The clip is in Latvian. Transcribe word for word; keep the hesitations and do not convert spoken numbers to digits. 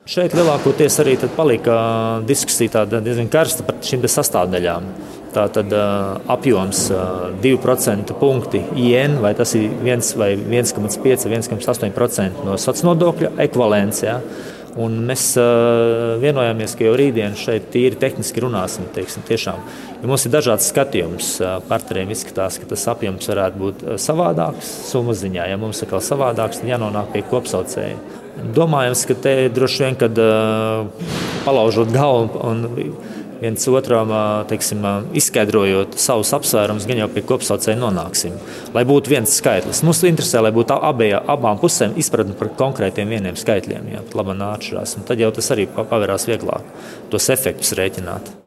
Šeit lielākoties arī palika diskusija tāda diezgan karsta par šīm sastāvdaļām. Tātad apjoms divi procenti punkti I N, vai tas ir viens vai viens komats pieci vai viens komats astoņi procenti no sociālnodokļa ekvivalents. Ja? Un mēs vienojāmies, ka jau rītdien šeit tīri tehniski runāsim. Teiksim, tiešām. Ja mums ir dažāds skatījums, partneriem izskatās, ka tas apjoms varētu būt savādāks summas ziņā. Ja mums ir savādāks, tad jānonāk pie kopsaucēja. Domājams, ka te droši vien, kad palaužot galvu un viens otram teiksim, izskaidrojot savus apsvērumus, gan jau pie kopsaucēja nonāksim. Lai būtu viens skaitlis. Mums interesē, lai būtu abie, abām pusēm izpratne par konkrētiem vieniem skaitļiem. Jā, pat labāk atšķirās. Tad jau tas arī pavērās vieglāk tos efektus rēķināt.